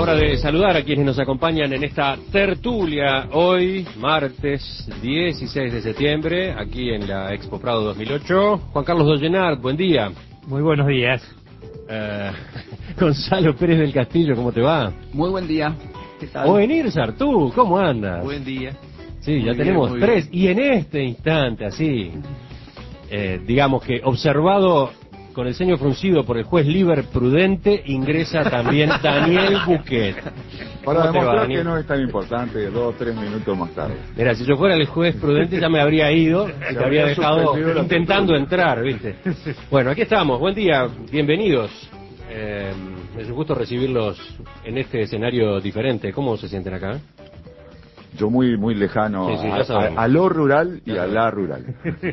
hora de saludar a quienes nos acompañan en esta tertulia hoy, martes 16 de septiembre, aquí en la Expo Prado 2008. Juan Carlos Dollenart, buen día. Muy buenos días. Gonzalo Pérez del Castillo, ¿cómo te va? Muy buen día. ¿Qué tal? Ovenir Sartú, ¿cómo andas? Buen día. Sí, Muy ya bien, tenemos muy tres. bien. Y en este instante, así, digamos que observado con el ceño fruncido por el juez Liber Prudente, ingresa también Daniel Buquet. Para ¿Cómo te va, demostrar Daniel? que no es tan importante, 2 o 3 minutos más tarde. Mira, si yo fuera el juez Prudente ya me habría ido y te habría dejado suspendido la intentando tertulia. entrar, ¿viste? Bueno, aquí estamos. Buen día, bienvenidos. Es un gusto recibirlos en este escenario diferente. ¿Cómo se sienten acá? Yo muy lejano Sí, ya sabemos. a lo rural y a la rural.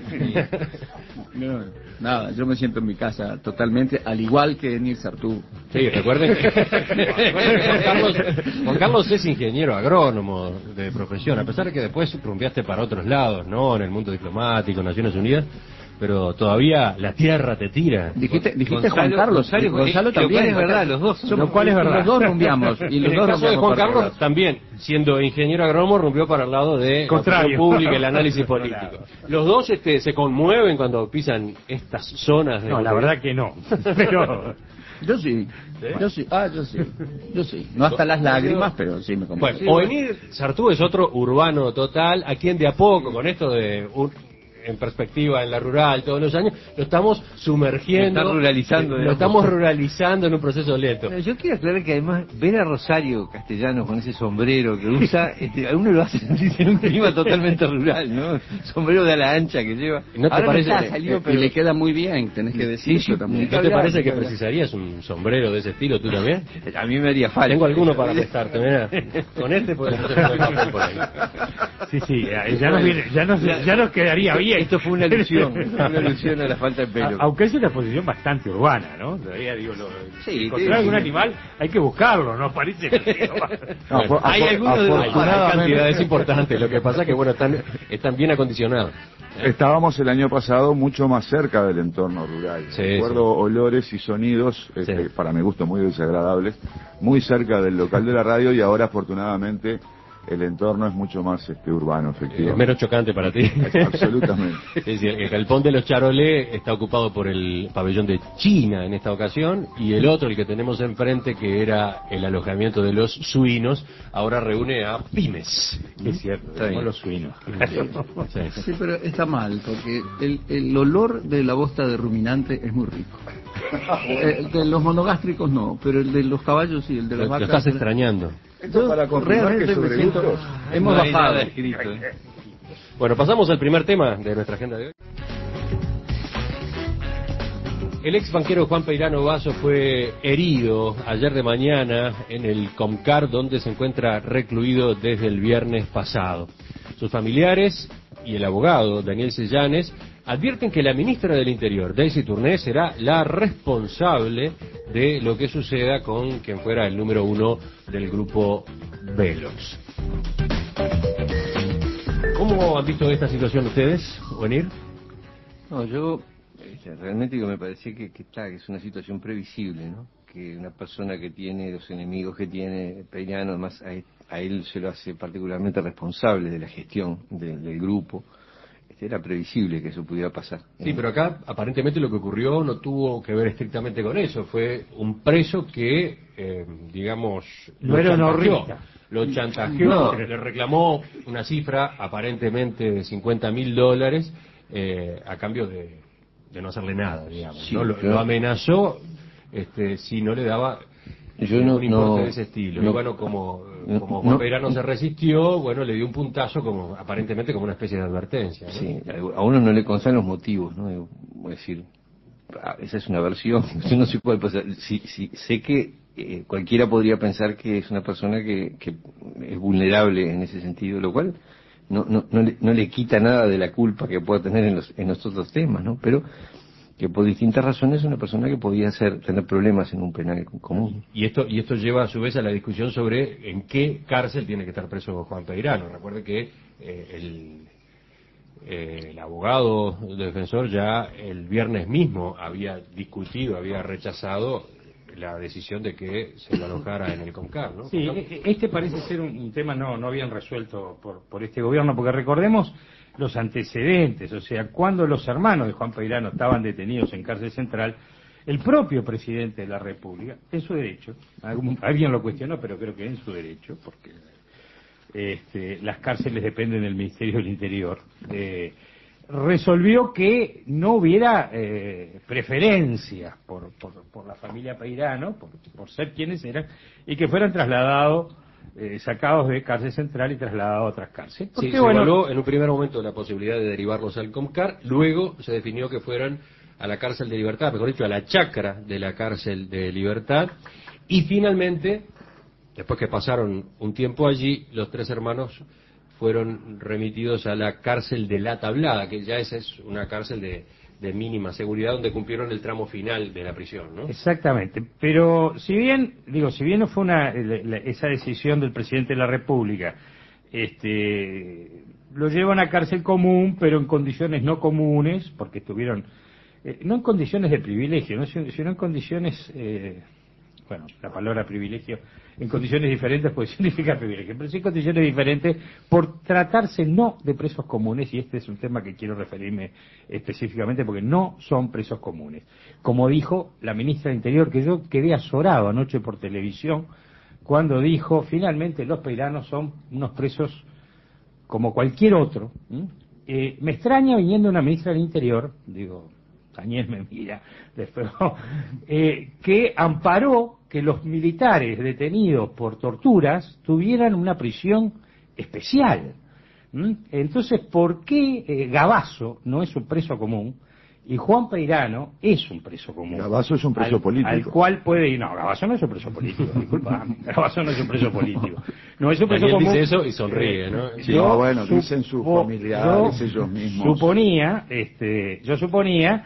No, nada, yo me siento en mi casa totalmente, al igual que Nir Sartú. Sí, recuerden que Juan Carlos es ingeniero agrónomo de profesión, a pesar de que después rumbeaste para otros lados, ¿no? En el mundo diplomático, Naciones Unidas, pero todavía la tierra te tira. Dijiste Gonzalo, Juan Carlos, Gonzalo también. es verdad, los dos somos. Lo cual es verdad. Los dos rumbiamos. Y los En el dos caso de rumbiamos Juan para Carlos, todos lados. también, siendo ingeniero agrónomo, rompió para el lado de la Contrario. opinión pública y el análisis político. Los dos se conmueven cuando pisan estas zonas de... No, la verdad que no. Pero Yo sí. Yo sí. Yo sí. No hasta las lágrimas, pero sí me conmueve. Bueno, Ovenir Sartú es otro urbano total, a quien de a poco, con esto de en perspectiva en la rural todos los años, lo estamos sumergiendo, Lo está ruralizando, lo digamos. estamos ruralizando en un proceso lento. Yo quiero aclarar que además ver a Rosario Castellanos con ese sombrero que usa, a uno lo hace sentir en un clima totalmente rural, ¿no? Sombrero de ala ancha que lleva. ¿No te Ahora parece- está salido, Y pero le queda muy bien, tenés que decirlo Sí, también. ¿No te parece que precisarías un sombrero de ese estilo tú también? a mí me haría falta. Tengo alguno para prestarte, mira. Con este podemos hacer un papel por ahí. sí, ya nos quedaría bien. Esto fue una alusión a la falta de pelo. Aunque es una posición bastante urbana, ¿no? Todavía digo, Sí, encontrar algún animal hay que buscarlo, ¿no? Parece que No, Hay algunos de los- Hay afortunadamente, cantidades importantes, lo que pasa que bueno, están bien acondicionados. estábamos el año pasado mucho más cerca del entorno rural. Sí, Recuerdo olores y sonidos, Sí. para mi gusto muy desagradables, muy cerca del local de la radio, y ahora afortunadamente el entorno es mucho más urbano, efectivamente. Menos chocante para ti. Absolutamente. Sí, el galpón de los Charolais está ocupado por el pabellón de China en esta ocasión, y el otro, el que tenemos enfrente, que era el alojamiento de los suinos, ahora reúne a pymes. es cierto, Está bien. los suinos. Sí. Sí, pero está mal, porque el olor de la bosta de ruminante es muy rico. El de los monogástricos no, pero el de los caballos y el de las Lo vacas. estás extrañando. Esto para confirmar que realmente me sobre siento- gustos, Hemos No hay bajado. nada escrito. Bueno, pasamos al primer tema de nuestra agenda de hoy. El ex banquero Juan Peirano Basso fue herido ayer de mañana en el Comcar, donde se encuentra recluido desde el viernes pasado. Sus familiares y el abogado Daniel Sellanes advierten que la ministra del Interior, Daisy Tourné, será la responsable de lo que suceda con quien fuera el número uno del grupo Velox. ¿Cómo han visto esta situación ustedes, Ovenir? No, yo realmente me parece que es una situación previsible, ¿no? Que una persona que tiene los enemigos que tiene Peirano, además a él se lo hace particularmente responsable de la gestión del grupo. Era previsible que eso pudiera pasar. Sí, pero acá aparentemente lo que ocurrió no tuvo que ver estrictamente con eso. Fue un preso que, digamos, No era una chantajeó. horrita. Lo chantajeó, No. le reclamó una cifra aparentemente de $50.000 a cambio de no hacerle nada, digamos. Sí, ¿no? Lo pero- amenazó si no le daba Yo un importe no- de ese estilo. no- Y bueno, como no- Juan no- Peirano se resistió, bueno, le dio un puntazo como aparentemente como una especie de advertencia, ¿no? Sí, a uno no le constan los motivos, ¿no? Digo, voy a decir, esa es una versión, yo no sé cuál pasar. Sí, sé que cualquiera podría pensar que es una persona que es vulnerable en ese sentido, lo cual no le quita nada de la culpa que pueda tener en los otros temas, ¿no? Pero que por distintas razones es una persona que podía tener problemas en un penal común. Y esto lleva a su vez a la discusión sobre en qué cárcel tiene que estar preso Juan Peirano. Recuerde que el abogado defensor ya el viernes mismo había discutido, había rechazado la decisión de que se lo alojara en el CONCAR, ¿no? Sí, este parece ser un tema no bien resuelto por este gobierno, porque recordemos los antecedentes, o sea, cuando los hermanos de Juan Peirano estaban detenidos en cárcel central, el propio presidente de la República, en su derecho, alguien lo cuestionó, pero creo que en su derecho, porque las cárceles dependen del Ministerio del Interior, resolvió que no hubiera preferencia por la familia Peirano, por ser quienes eran, y que fueran trasladados, sacados de cárcel central y trasladados a otras cárceles. Sí, se evaluó en un primer momento la posibilidad de derivarlos al CONCAR, luego se definió que fueran a la cárcel de Libertad, mejor dicho, a la chacra de la cárcel de Libertad, y finalmente, después que pasaron un tiempo allí, los tres hermanos fueron remitidos a la cárcel de La Tablada, que ya esa es una cárcel de mínima seguridad, donde cumplieron el tramo final de la prisión, ¿no? Exactamente, pero si bien no fue esa decisión del presidente de la República, lo llevan a cárcel común, pero en condiciones no comunes, porque estuvieron, no en condiciones de privilegio, ¿no? Sino en condiciones, bueno, la palabra privilegio, en condiciones diferentes puede significar privilegio, pero sí en condiciones diferentes por tratarse no de presos comunes, y este es un tema que quiero referirme específicamente porque no son presos comunes. Como dijo la ministra del Interior, que yo quedé azorado anoche por televisión, cuando dijo, finalmente los peiranos son unos presos como cualquier otro. Me extraña viniendo una ministra del Interior, digo, Daniel me mira, que amparó que los militares detenidos por torturas tuvieran una prisión especial. Entonces, ¿por qué Gavazo no es un preso común y Juan Peirano es un preso común? Gavazo es un preso político. Al cual puede ir. No, Gavazo no es un preso político, disculpa. Gavazo no es un preso político. No es un preso común. Dice eso y sonríe, ¿no? Sí, no, bueno, dicen sus familiares, ellos mismos. Yo suponía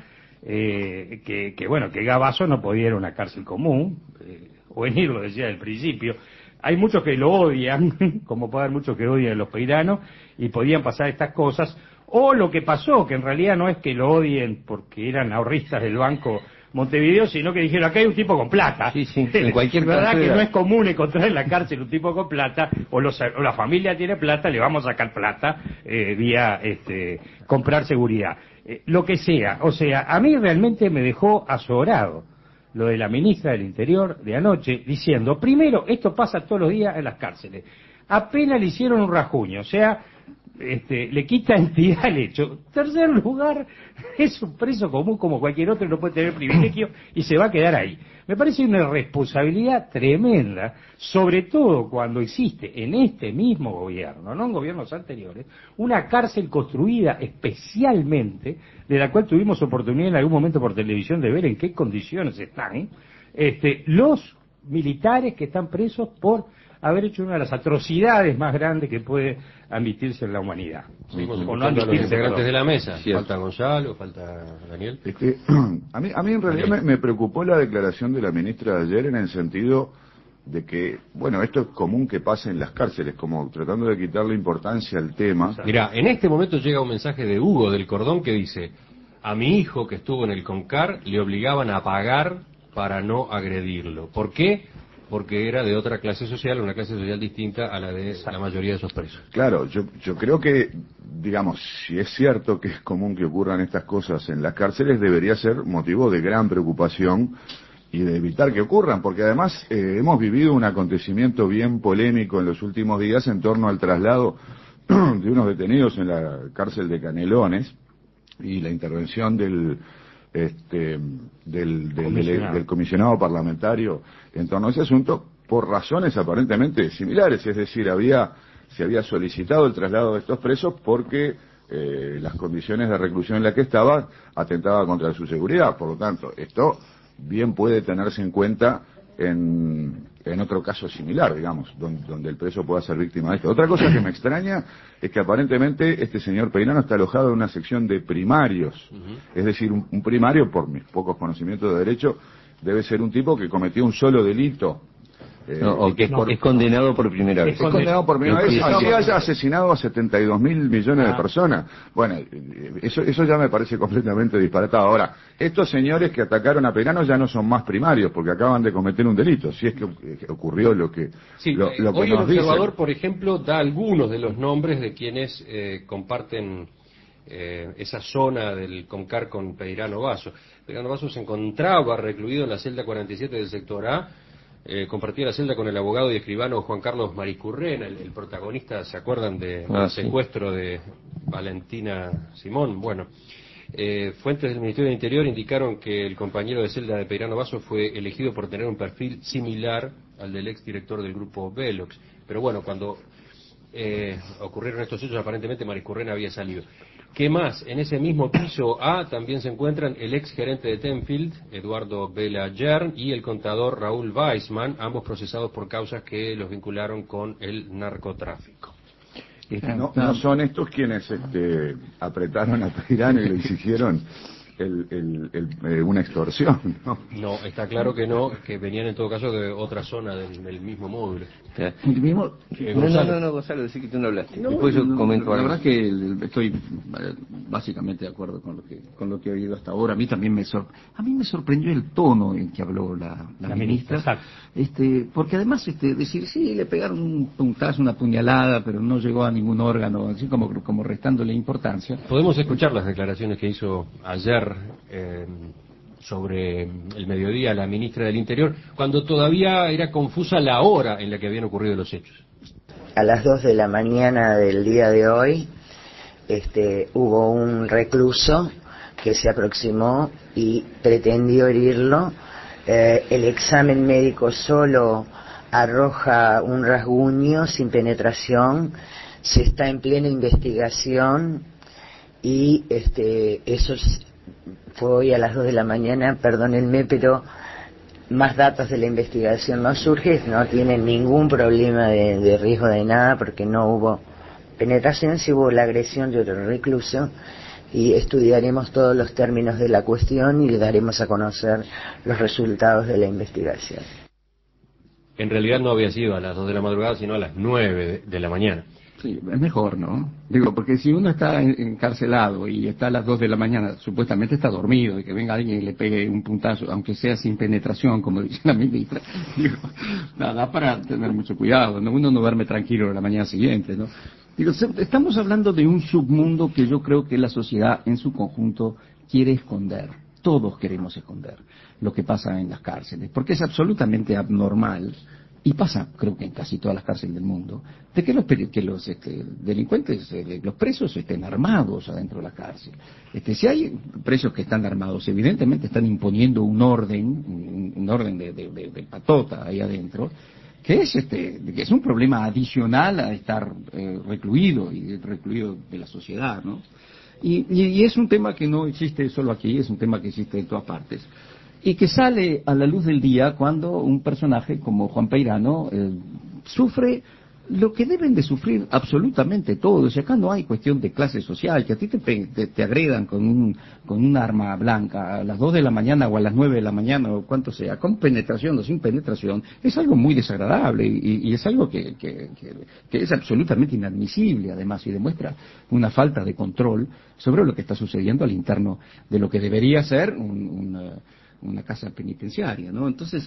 que bueno, que Gavazo no podía ir a una cárcel común, o venir, lo decía al principio. Hay muchos que lo odian, como puede haber muchos que odian a los peiranos, y podían pasar estas cosas, o lo que pasó, que en realidad no es que lo odien porque eran ahorristas del Banco Montevideo, sino que dijeron, acá hay un tipo con plata. Sí, en cualquier verdad caso que era... no es común encontrar en la cárcel un tipo con plata, o la familia tiene plata, le vamos a sacar plata vía comprar seguridad. Lo que sea, o sea, a mí realmente me dejó azorado lo de la ministra del Interior de anoche, diciendo, primero, esto pasa todos los días en las cárceles, apenas le hicieron un rajuño, o sea, le quita entidad al hecho. Tercer lugar, es un preso común como cualquier otro, no puede tener privilegio y se va a quedar ahí. Me parece una irresponsabilidad tremenda, sobre todo cuando existe en este mismo gobierno, no en gobiernos anteriores, una cárcel construida especialmente, de la cual tuvimos oportunidad en algún momento por televisión de ver en qué condiciones están, los militares que están presos por haber hecho una de las atrocidades más grandes que puede admitirse en la humanidad. O no admitirse, los integrantes de la mesa. Cierto. Falta Gonzalo, falta Daniel. A mí en realidad me preocupó la declaración de la ministra de ayer en el sentido de que, bueno, esto es común que pase en las cárceles, como tratando de quitarle importancia al tema. Mirá, en este momento llega un mensaje de Hugo del Cordón que dice, a mi hijo que estuvo en el CONCAR le obligaban a pagar para no agredirlo. ¿Por qué? Porque era de otra clase social, una clase social distinta a la de la mayoría de esos presos. Claro, yo creo que, digamos, si es cierto que es común que ocurran estas cosas en las cárceles, debería ser motivo de gran preocupación y de evitar que ocurran, porque además hemos vivido un acontecimiento bien polémico en los últimos días en torno al traslado de unos detenidos en la cárcel de Canelones y la intervención del comisionado parlamentario en torno a ese asunto por razones aparentemente similares, es decir, se había solicitado el traslado de estos presos porque las condiciones de reclusión en las que estaba atentaba contra su seguridad. Por lo tanto, esto bien puede tenerse en cuenta en otro caso similar, digamos, donde el preso pueda ser víctima de esto. Otra cosa que me extraña es que aparentemente este señor Peirano está alojado en una sección de primarios. Es decir, un primario, por mis pocos conocimientos de derecho, debe ser un tipo que cometió un solo delito Es condenado por primera vez. Es condenado por primera vez, así haya asesinado a 72.000 millones de personas. Bueno, eso ya me parece completamente disparatado. Ahora, estos señores que atacaron a Peirano ya no son más primarios, porque acaban de cometer un delito, si es que ocurrió lo que sí, lo que hoy el nos dicen. observador, por ejemplo, da algunos de los nombres de quienes comparten esa zona del Comcar con Peirano Basso. Peirano Basso se encontraba recluido en la celda 47 del sector A, compartía la celda con el abogado y escribano Juan Carlos Mariscurrena, el protagonista, ¿se acuerdan del secuestro de Valentina Simón? Bueno, fuentes del Ministerio del Interior indicaron que el compañero de celda de Peirano Basso fue elegido por tener un perfil similar al del exdirector del grupo Velox. Pero bueno, cuando ocurrieron estos hechos, aparentemente Mariscurrena había salido. ¿Qué más? En ese mismo piso A también se encuentran el ex gerente de Tenfield, Eduardo Vela Yern, y el contador Raúl Weissman, ambos procesados por causas que los vincularon con el narcotráfico. No son estos quienes apretaron a Peirano y le exigieron una extorsión, ¿no? No, está claro que no, que venían en todo caso de otra zona del mismo módulo. No, Gonzalo, decí que tú no hablaste. Después yo comento la algo. verdad que estoy básicamente de acuerdo con lo que he oído hasta ahora. A mí también me sorprendió el tono en que habló la ministra. Porque además decir, sí, le pegaron un puntazo, una puñalada, pero no llegó a ningún órgano, así como restándole importancia. Podemos escuchar las declaraciones que hizo ayer sobre el mediodía la ministra del Interior, cuando todavía era confusa la hora en la que habían ocurrido los hechos. A las 2 de la mañana del día de hoy hubo un recluso que se aproximó y pretendió herirlo. El examen médico solo arroja un rasguño sin penetración. Se está en plena investigación y eso fue hoy a las 2 de la mañana, perdónenme, pero más datos de la investigación no surgen, no tienen ningún problema de riesgo de nada porque no hubo penetración, sí hubo la agresión de otro recluso y estudiaremos todos los términos de la cuestión y le daremos a conocer los resultados de la investigación. En realidad no había sido a las 2 de la madrugada, sino a las 9 de la mañana. Sí, es mejor, ¿no? Digo, porque si uno está encarcelado y está a las 2 de la mañana, supuestamente está dormido, y que venga alguien y le pegue un puntazo, aunque sea sin penetración, como dice la ministra, digo, nada, para tener mucho cuidado, ¿no? Uno no duerme tranquilo a la mañana siguiente, ¿no? Digo, estamos hablando de un submundo que yo creo que la sociedad en su conjunto quiere esconder. Todos queremos esconder lo que pasa en las cárceles, porque es absolutamente abnormal. Y pasa, creo que en casi todas las cárceles del mundo, de que los delincuentes, los presos estén armados adentro de la cárcel. Si hay presos que están armados, evidentemente están imponiendo un orden de patota ahí adentro, que es un problema adicional a estar recluido y recluido de la sociedad, ¿no? Y es un tema que no existe solo aquí, es un tema que existe en todas partes. Y que sale a la luz del día cuando un personaje como Juan Peirano sufre lo que deben de sufrir absolutamente todos. Y acá no hay cuestión de clase social, que a ti te agredan con un arma blanca a las 2 de la mañana o a las 9 de la mañana o cuanto sea, con penetración o sin penetración, es algo muy desagradable y es algo que es absolutamente inadmisible además y demuestra una falta de control sobre lo que está sucediendo al interno de lo que debería ser una casa penitenciaria, ¿no? Entonces,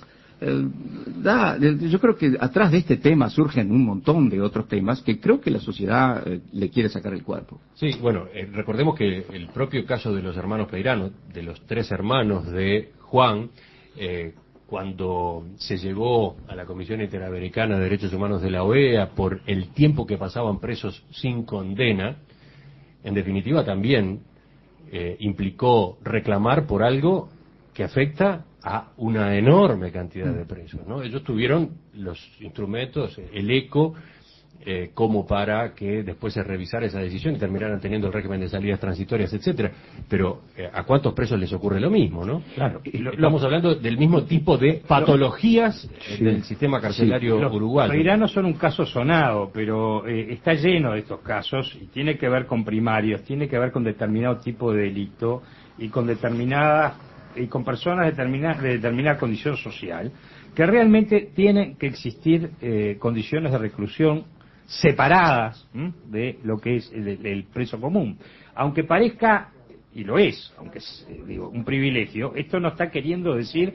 yo creo que atrás de este tema surgen un montón de otros temas que creo que la sociedad le quiere sacar el cuerpo. Sí, bueno, recordemos que el propio caso de los hermanos Peirano, de los 3 hermanos de Juan, cuando se llevó a la Comisión Interamericana de Derechos Humanos de la OEA por el tiempo que pasaban presos sin condena, en definitiva también implicó reclamar por algo que afecta a una enorme cantidad de presos, ¿no? Ellos tuvieron los instrumentos, el eco, como para que después se revisara esa decisión y terminaran teniendo el régimen de salidas transitorias, etcétera. Pero ¿a cuántos presos les ocurre lo mismo, no? Claro. Estamos hablando del mismo tipo de patologías del sistema carcelario uruguayo. Los peiranos son un caso sonado, pero está lleno de estos casos y tiene que ver con primarios, tiene que ver con determinado tipo de delito y con determinadas y con personas de determinada condición social, que realmente tienen que existir condiciones de reclusión separadas de lo que es el preso común. Aunque parezca, y lo es, aunque es digo, un privilegio, esto no está queriendo decir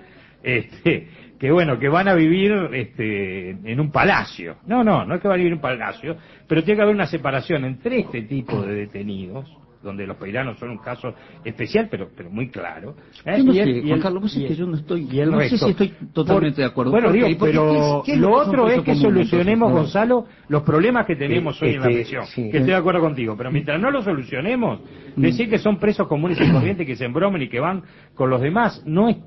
que bueno, que van a vivir en un palacio. No es que van a vivir en un palacio, pero tiene que haber una separación entre este tipo de detenidos, donde los peiranos son un caso especial, pero muy claro. Yo no sé, Juan Carlos, vos es que yo no estoy, no sé si estoy totalmente de acuerdo. Bueno, digo, pero ¿qué es lo que otro es que común, solucionemos, entonces? Gonzalo, los problemas que tenemos hoy en la prisión. Sí. Que estoy de acuerdo contigo, pero mientras no lo solucionemos, decir que son presos comunes y corrientes que se embromen y que van con los demás no es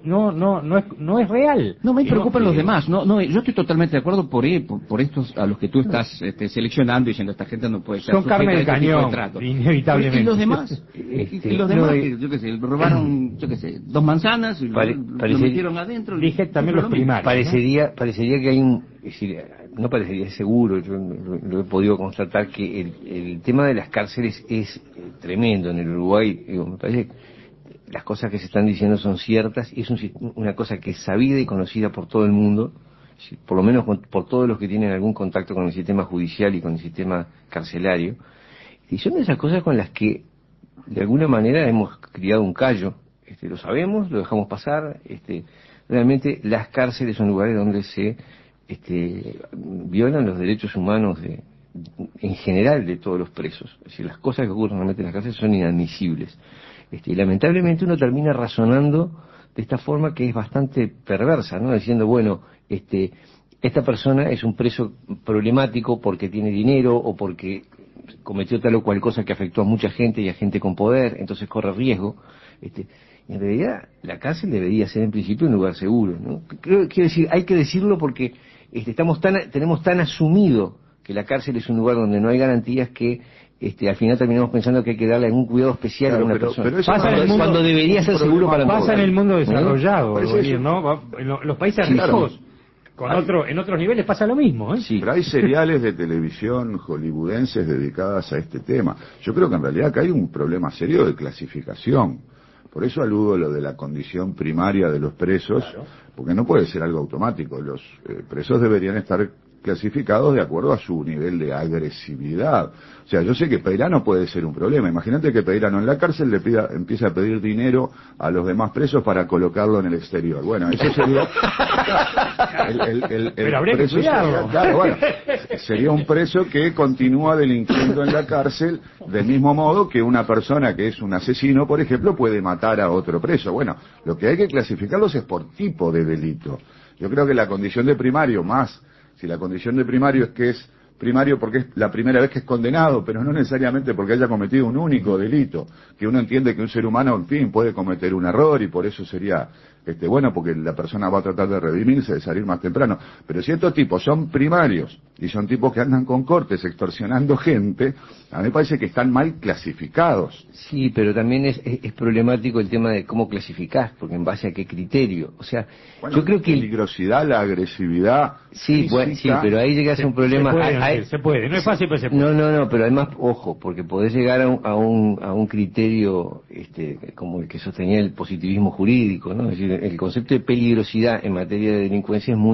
real. No me preocupan los demás, no. yo estoy totalmente de acuerdo por estos a los que tú estás seleccionando, diciendo esta gente no puede ser Son sujeta carne a de este tipo de cañón, trato. inevitablemente. ¿Y los demás? Y los demás, que, yo qué sé, robaron, yo qué sé, 2 manzanas y lo metieron adentro. Dije también los primarios. Parecería que hay es decir, no parecería, es seguro, yo lo he podido constatar, que el tema de las cárceles es tremendo en el Uruguay. Digo, me parece que las cosas que se están diciendo son ciertas, y es una cosa que es sabida y conocida por todo el mundo, por lo menos por todos los que tienen algún contacto con el sistema judicial y con el sistema carcelario, y son esas cosas con las que de alguna manera hemos criado un callo. Lo sabemos, lo dejamos pasar. Realmente las cárceles son lugares donde se violan los derechos humanos en general de todos los presos. Es decir, las cosas que ocurren realmente en las cárceles son inadmisibles. Y lamentablemente uno termina razonando de esta forma que es bastante perversa, ¿no? Diciendo, bueno, esta persona es un preso problemático porque tiene dinero o porque cometió tal o cual cosa que afectó a mucha gente y a gente con poder, entonces corre riesgo. En realidad, la cárcel debería ser en principio un lugar seguro, ¿no? Quiero decir, hay que decirlo porque tenemos tan asumido que la cárcel es un lugar donde no hay garantías que al final terminamos pensando que hay que darle algún cuidado especial a una persona. Pero eso pasa en el mundo, cuando debería ser seguro para todos. Pasa en el mundo desarrollado, ¿no? ¿no? En los países ricos, en otros niveles pasa lo mismo, ¿eh? Sí. Pero hay seriales de televisión hollywoodenses dedicadas a este tema. Yo creo que en realidad acá hay un problema serio de clasificación. Por eso aludo a lo de la condición primaria de los presos, porque no puede ser algo automático. Los presos deberían estar clasificados de acuerdo a su nivel de agresividad. O sea, yo sé que Peirano puede ser un problema. Imagínate que Peirano en la cárcel empieza a pedir dinero a los demás presos para colocarlo en el exterior. Bueno, eso sería pero habría que cuidarlo. Claro, bueno, sería un preso que continúa delinquiendo en la cárcel del mismo modo que una persona que es un asesino, por ejemplo, puede matar a otro preso. Bueno, lo que hay que clasificarlos es por tipo de delito. Yo creo que la condición de primario más, si la condición de primario es que es primario porque es la primera vez que es condenado, pero no necesariamente porque haya cometido un único delito, que uno entiende que un ser humano, en fin, puede cometer un error y por eso sería bueno, porque la persona va a tratar de redimirse, de salir más temprano. Pero si estos tipos son primarios y son tipos que andan con cortes extorsionando gente, a mí me parece que están mal clasificados. Sí, pero también es problemático el tema de cómo clasificás, porque en base a qué criterio. O sea, bueno, yo creo que... La peligrosidad, la agresividad... Sí, sí, pero ahí llegas a un problema... Se puede, no es fácil, pero se puede. No, pero además, ojo, porque podés llegar a un criterio como el que sostenía el positivismo jurídico, ¿no? Es decir, el concepto de peligrosidad en materia de delincuencia es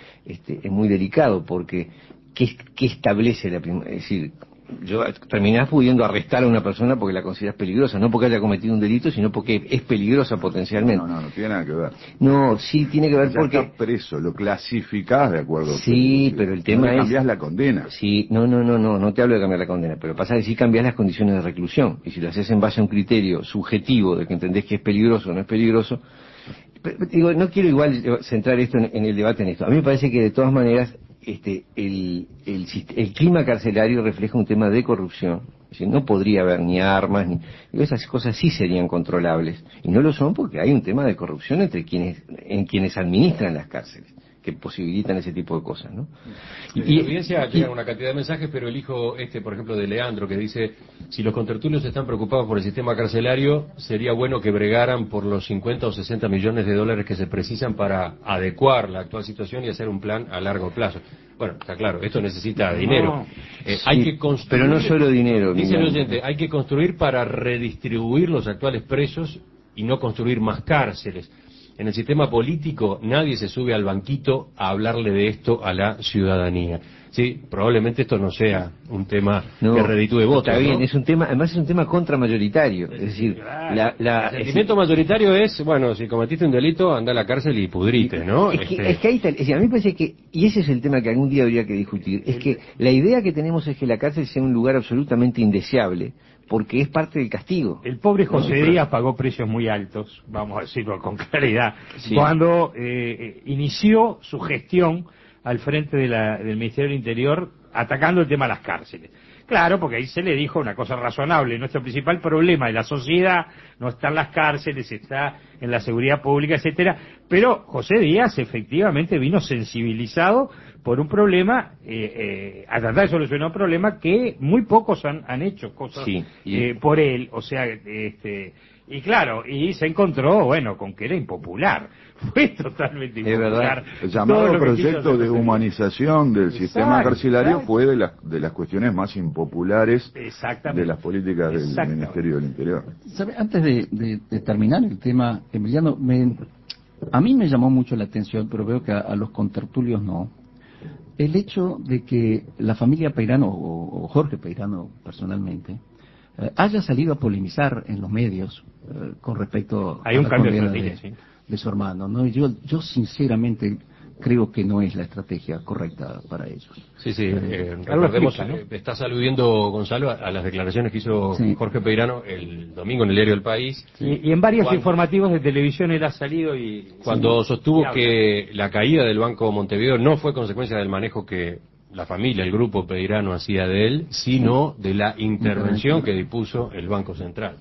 muy delicado, porque ¿qué establece la primera? Es decir, terminás pudiendo arrestar a una persona porque la consideras peligrosa, no porque haya cometido un delito, sino porque es peligrosa potencialmente. No tiene nada que ver. No, sí tiene que ver ya porque... está preso, lo clasificás de acuerdo. Sí, pero el tema es... cambiás la condena. Sí, no te hablo de cambiar la condena, pero pasa que sí cambiás las condiciones de reclusión, y si lo haces en base a un criterio subjetivo de que entendés que es peligroso o no es peligroso... Digo, no quiero igual centrar esto en el debate en esto. A mí me parece que de todas maneras el clima carcelario refleja un tema de corrupción. Es decir, no podría haber ni armas, esas cosas sí serían controlables. Y no lo son porque hay un tema de corrupción en quienes administran las cárceles, que posibilitan ese tipo de cosas, ¿no? En la audiencia llegan una cantidad de mensajes, pero elijo por ejemplo, de Leandro, que dice: si los contertulios están preocupados por el sistema carcelario, sería bueno que bregaran por los 50 o 60 millones de dólares que se precisan para adecuar la actual situación y hacer un plan a largo plazo. Bueno, está claro, esto necesita dinero. Hay que construir, pero no solo dinero. Dice el oyente, hay que construir para redistribuir los actuales presos y no construir más cárceles. en el sistema político nadie se sube al banquito a hablarle de esto a la ciudadanía. Sí, probablemente esto no sea un tema que reditúe votos. Está bien, ¿no? es un tema, además es un tema contramayoritario. Es decir, El sentimiento mayoritario es, bueno, si cometiste un delito, anda a la cárcel y pudrite, ¿no? Es que ahí está, es decir, a mí me parece que, y ese es el tema que algún día habría que discutir, es que la idea que tenemos es que la cárcel sea un lugar absolutamente indeseable, porque es parte del castigo. El pobre José Díaz pagó precios muy altos, vamos a decirlo con claridad, cuando inició su gestión al frente del Ministerio del Interior atacando el tema de las cárceles. Claro, porque ahí se le dijo una cosa razonable: nuestro principal problema de la sociedad no está en las cárceles, está en la seguridad pública, etcétera. Pero José Díaz efectivamente vino sensibilizado por un problema, a tratar de solucionar un problema que muy pocos han hecho cosas por él, o sea, y claro, y se encontró, bueno, con que era impopular. Fue totalmente impopular. El llamado proyecto de humanización del sistema carcelario fue de las cuestiones más impopulares de las políticas del Ministerio del Interior. ¿Sabe? Antes de terminar el tema, Emiliano, a mí me llamó mucho la atención, pero veo que a los contertulios no, el hecho de que la familia Peirano, o Jorge Peirano personalmente, haya salido a polemizar en los medios con respecto a la condena de su hermano, ¿no? Yo sinceramente creo que no es la estrategia correcta para ellos. Sí, recordemos, estás aludiendo, Gonzalo, a las declaraciones que hizo Jorge Peirano el domingo en el diario El País. Y en varios informativos de televisión él ha salido y... Cuando sostuvo que la caída del Banco Montevideo no fue consecuencia del manejo que la familia, el grupo Peirano hacía de él, sino de la intervención que dispuso el Banco Central.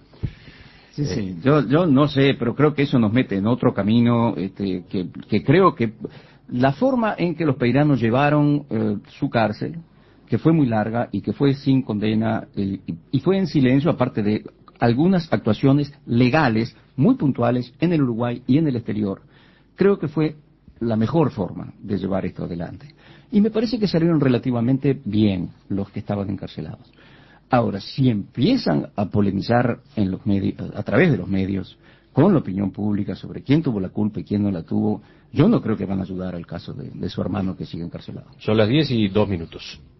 Sí. Yo no sé, pero creo que eso nos mete en otro camino, que creo que la forma en que los peiranos llevaron su cárcel, que fue muy larga y que fue sin condena, y fue en silencio, aparte de algunas actuaciones legales muy puntuales en el Uruguay y en el exterior, creo que fue la mejor forma de llevar esto adelante. Y me parece que salieron relativamente bien los que estaban encarcelados. Ahora, si empiezan a polemizar en los medios, a través de los medios, con la opinión pública sobre quién tuvo la culpa y quién no la tuvo, yo no creo que van a ayudar al caso de su hermano que sigue encarcelado. Son las 10:02.